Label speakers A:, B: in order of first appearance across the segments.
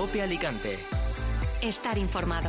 A: COPE Alicante.
B: Estar informado.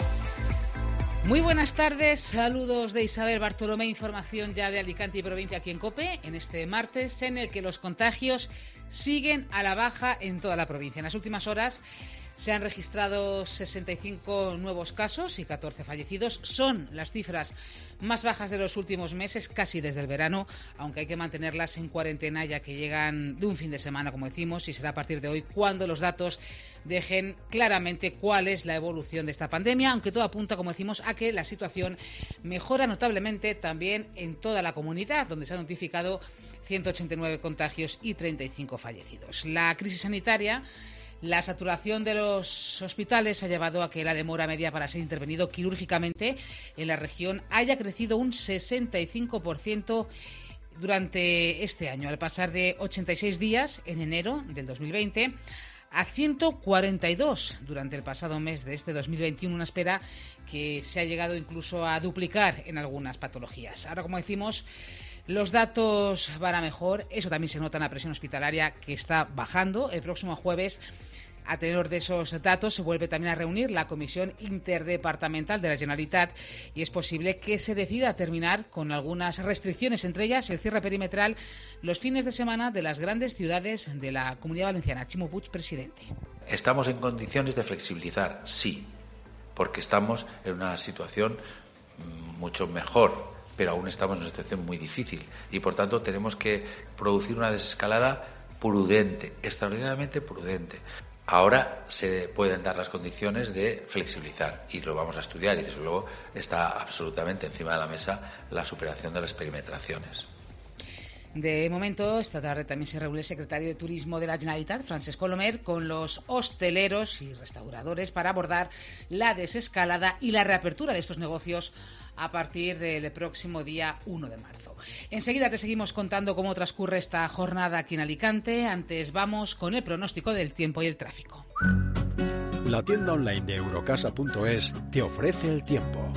C: Muy buenas tardes, saludos de Isabel Bartolomé, información ya de Alicante y provincia aquí en COPE, en este martes en el que los contagios siguen a la baja en toda la provincia. En las últimas horas se han registrado 65 nuevos casos y 14 fallecidos. Son las cifras más bajas de los últimos meses, casi desde el verano, aunque hay que mantenerlas en cuarentena ya que llegan de un fin de semana, como decimos, y será a partir de hoy cuando los datos dejen claramente cuál es la evolución de esta pandemia, aunque todo apunta, como decimos, a que la situación mejora notablemente también en toda la comunidad, donde se han notificado 189 contagios y 35 fallecidos. La crisis sanitaria, la saturación de los hospitales ha llevado a que la demora media para ser intervenido quirúrgicamente en la región haya crecido un 65% durante este año, al pasar de 86 días en enero del 2020 a 142 durante el pasado mes de este 2021, una espera que se ha llegado incluso a duplicar en algunas patologías. Ahora, como decimos, los datos van a mejor, eso también se nota en la presión hospitalaria que está bajando. El próximo jueves, a tenor de esos datos, se vuelve también a reunir la Comisión Interdepartamental de la Generalitat y es posible que se decida terminar con algunas restricciones, entre ellas el cierre perimetral los fines de semana de las grandes ciudades de la Comunidad Valenciana. Chimo Puig, presidente.
D: ¿Estamos en condiciones de flexibilizar? Sí, porque estamos en una situación mucho mejor, pero aún estamos en una situación muy difícil y, por tanto, tenemos que producir una desescalada prudente, extraordinariamente prudente. Ahora se pueden dar las condiciones de flexibilizar y lo vamos a estudiar y, desde luego, está absolutamente encima de la mesa la superación de las perimetraciones.
C: De momento, esta tarde también se reúne el secretario de Turismo de la Generalitat, Francesc Colomer, con los hosteleros y restauradores para abordar la desescalada y la reapertura de estos negocios a partir del próximo día 1 de marzo. Enseguida te seguimos contando cómo transcurre esta jornada aquí en Alicante. Antes vamos con el pronóstico del tiempo y el tráfico.
E: La tienda online de Eurocasa.es te ofrece el tiempo.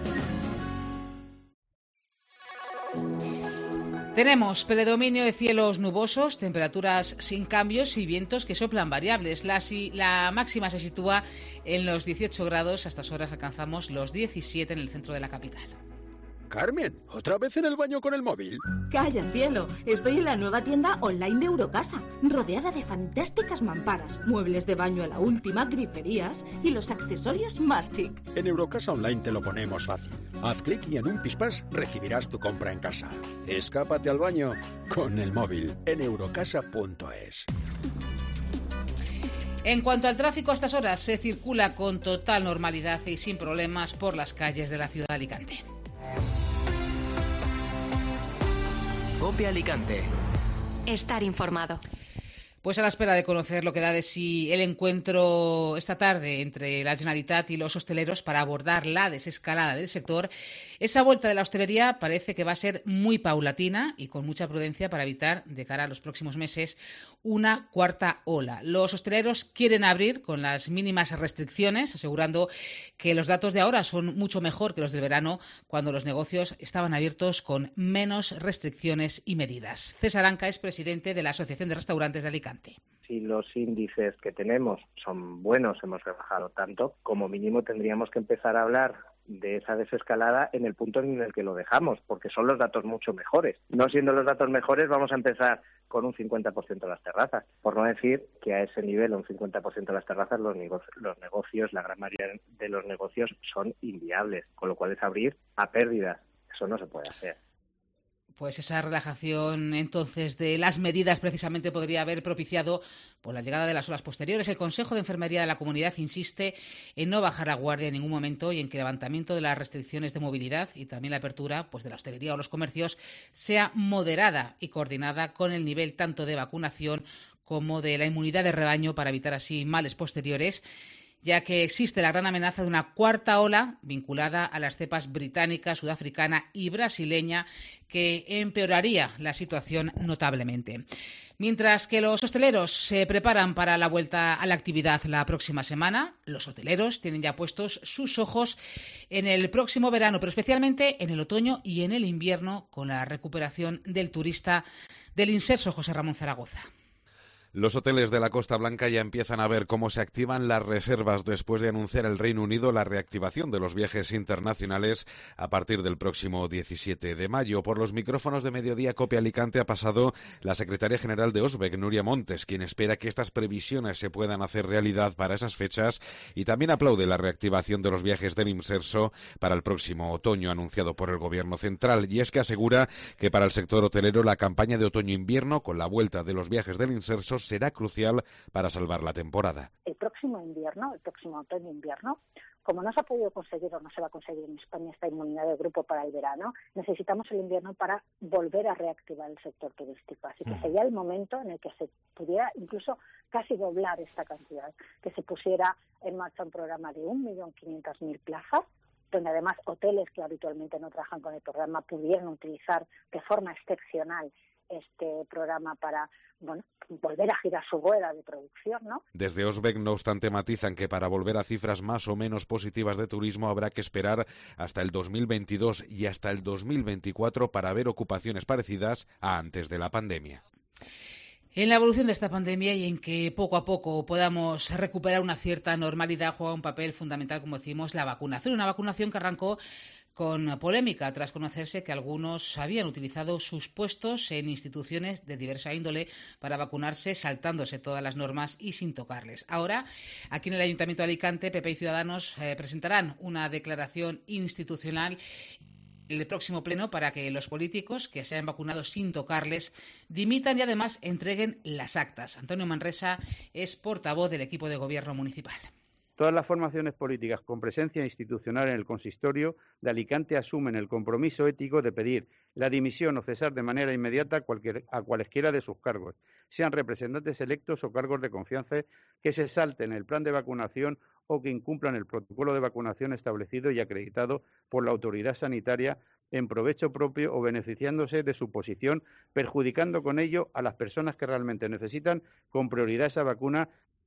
C: Tenemos predominio de cielos nubosos, temperaturas sin cambios y vientos que soplan variables. La máxima se sitúa en los 18 grados, a estas horas alcanzamos los 17 en el centro de la capital.
E: Carmen, ¿otra vez en el baño con el móvil?
F: Calla, cielo. Estoy en la nueva tienda online de Eurocasa, rodeada de fantásticas mamparas, muebles de baño a la última, griferías y los accesorios más chic.
E: En Eurocasa Online te lo ponemos fácil. Haz clic y en un pispás recibirás tu compra en casa. Escápate al baño con el móvil en eurocasa.es.
C: En cuanto al tráfico, a estas horas se circula con total normalidad y sin problemas por las calles de la ciudad de Alicante.
A: COPE Alicante.
B: Estar informado.
C: Pues a la espera de conocer lo que da de sí el encuentro esta tarde entre la Generalitat y los hosteleros para abordar la desescalada del sector, esa vuelta de la hostelería parece que va a ser muy paulatina y con mucha prudencia para evitar, de cara a los próximos meses, una cuarta ola. Los hosteleros quieren abrir con las mínimas restricciones, asegurando que los datos de ahora son mucho mejor que los del verano, cuando los negocios estaban abiertos con menos restricciones y medidas. César Anca es presidente de la Asociación de Restaurantes de Alicante.
G: Si los índices que tenemos son buenos, hemos rebajado tanto, como mínimo tendríamos que empezar a hablar de esa desescalada en el punto en el que lo dejamos, porque son los datos mucho mejores. No siendo los datos mejores, vamos a empezar con un 50% de las terrazas, por no decir que a ese nivel, un 50% de las terrazas, los negocios, la gran mayoría de los negocios son inviables, con lo cual es abrir a pérdidas. Eso no se puede hacer.
C: Pues esa relajación entonces de las medidas precisamente podría haber propiciado por la llegada de las olas posteriores. El Consejo de Enfermería de la Comunidad insiste en no bajar la guardia en ningún momento y en que el levantamiento de las restricciones de movilidad y también la apertura pues de la hostelería o los comercios sea moderada y coordinada con el nivel tanto de vacunación como de la inmunidad de rebaño para evitar así males posteriores, ya que existe la gran amenaza de una cuarta ola vinculada a las cepas británica, sudafricana y brasileña que empeoraría la situación notablemente. Mientras que los hosteleros se preparan para la vuelta a la actividad la próxima semana, los hoteleros tienen ya puestos sus ojos en el próximo verano, pero especialmente en el otoño y en el invierno, con la recuperación del turista del Inserso, José Ramón Zaragoza.
H: Los hoteles de la Costa Blanca ya empiezan a ver cómo se activan las reservas después de anunciar el Reino Unido la reactivación de los viajes internacionales a partir del próximo 17 de mayo. Por los micrófonos de Mediodía Cope Alicante ha pasado la secretaria general de Osbec, Nuria Montes, quien espera que estas previsiones se puedan hacer realidad para esas fechas, y también aplaude la reactivación de los viajes del Imserso para el próximo otoño anunciado por el Gobierno central. Y es que asegura que para el sector hotelero la campaña de otoño-invierno, con la vuelta de los viajes del Imserso, será crucial para salvar la temporada.
I: El próximo otoño-invierno, como no se ha podido conseguir o no se va a conseguir en España esta inmunidad de grupo para el verano, necesitamos el invierno para volver a reactivar el sector turístico. Así que sería el momento en el que se pudiera incluso casi doblar esta cantidad, que se pusiera en marcha un programa de 1.500.000 plazas, donde además hoteles que habitualmente no trabajan con el programa pudieran utilizar de forma excepcional este programa para volver a girar su rueda de producción, ¿no?
H: Desde Osbec, no obstante, matizan que para volver a cifras más o menos positivas de turismo habrá que esperar hasta el 2022 y hasta el 2024 para ver ocupaciones parecidas a antes de la pandemia.
C: En la evolución de esta pandemia y en que poco a poco podamos recuperar una cierta normalidad juega un papel fundamental, como decimos, la vacunación. Una vacunación que arrancó con polémica tras conocerse que algunos habían utilizado sus puestos en instituciones de diversa índole para vacunarse, saltándose todas las normas y sin tocarles. Ahora, aquí en el Ayuntamiento de Alicante, PP y Ciudadanos presentarán una declaración institucional en el próximo pleno para que los políticos que se hayan vacunado sin tocarles dimitan y además entreguen las actas. Antonio Manresa es portavoz del equipo de gobierno municipal.
J: Todas las formaciones políticas con presencia institucional en el consistorio de Alicante asumen el compromiso ético de pedir la dimisión o cesar de manera inmediata a cualesquiera de sus cargos, sean representantes electos o cargos de confianza, que se salten el plan de vacunación o que incumplan el protocolo de vacunación establecido y acreditado por la autoridad sanitaria en provecho propio o beneficiándose de su posición, perjudicando con ello a las personas que realmente necesitan con prioridad esa vacuna.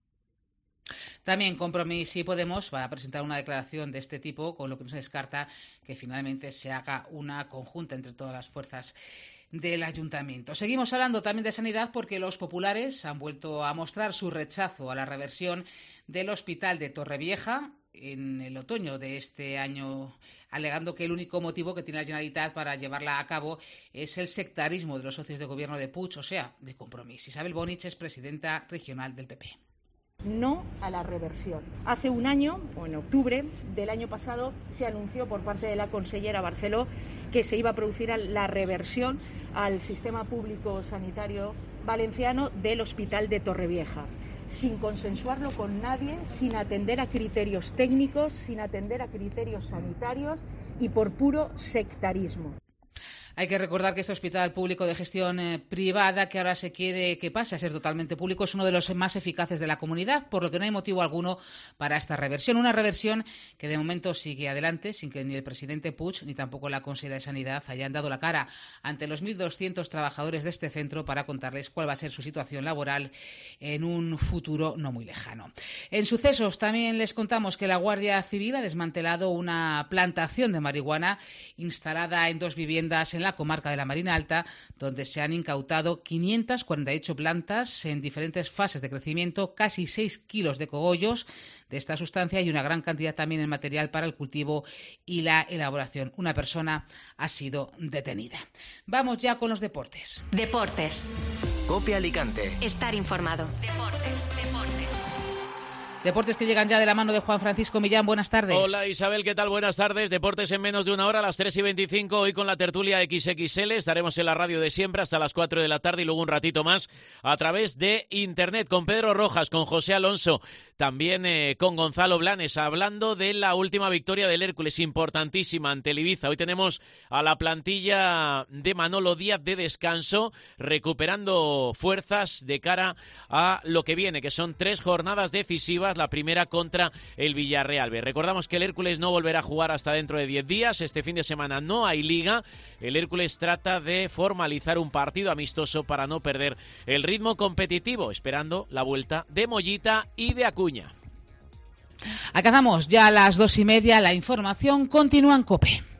C: También Compromís y Podemos va a presentar una declaración de este tipo, con lo que no se descarta que finalmente se haga una conjunta entre todas las fuerzas del Ayuntamiento. Seguimos hablando también de sanidad porque los populares han vuelto a mostrar su rechazo a la reversión del Hospital de Torrevieja en el otoño de este año, alegando que el único motivo que tiene la Generalitat para llevarla a cabo es el sectarismo de los socios de gobierno de Puig, o sea, de Compromís. Isabel Bonich es presidenta regional del PP.
K: No a la reversión. Hace un año, o en octubre del año pasado, se anunció por parte de la consellera Barceló que se iba a producir la reversión al sistema público sanitario valenciano del Hospital de Torrevieja, sin consensuarlo con nadie, sin atender a criterios técnicos, sin atender a criterios sanitarios y por puro sectarismo.
C: Hay que recordar que este hospital público de gestión privada, que ahora se quiere que pase a ser totalmente público, es uno de los más eficaces de la comunidad, por lo que no hay motivo alguno para esta reversión. Una reversión que de momento sigue adelante, sin que ni el presidente Puig ni tampoco la consejera de Sanidad hayan dado la cara ante los 1.200 trabajadores de este centro para contarles cuál va a ser su situación laboral en un futuro no muy lejano. En sucesos también les contamos que la Guardia Civil ha desmantelado una plantación de marihuana instalada en 2 viviendas en la comarca de la Marina Alta, donde se han incautado 548 plantas en diferentes fases de crecimiento, casi 6 kilos de cogollos de esta sustancia y una gran cantidad también en material para el cultivo y la elaboración. Una persona ha sido detenida. Vamos ya con los deportes.
B: Deportes.
A: Cope Alicante.
B: Estar informado. Deportes.
C: Deportes que llegan ya de la mano de Juan Francisco Millán. Buenas tardes.
L: Hola Isabel, ¿qué tal? Buenas tardes. Deportes en menos de una hora, a las 3:25. Hoy con la tertulia XXL. Estaremos en la radio de siempre hasta las 4 de la tarde y luego un ratito más a través de internet con Pedro Rojas, con José Alonso, también con Gonzalo Blanes, hablando de la última victoria del Hércules, importantísima ante el Ibiza. Hoy tenemos a la plantilla de Manolo Díaz de descanso, recuperando fuerzas de cara a lo que viene, que son 3 jornadas decisivas. La primera contra el Villarreal B. Recordamos que el Hércules no volverá a jugar hasta dentro de 10 días. Este fin de semana no hay liga. El Hércules trata de formalizar un partido amistoso para no perder el ritmo competitivo, esperando la vuelta de Mollita y de Acuña.
C: Alcanzamos ya a las 2:30. La información continúa en COPE.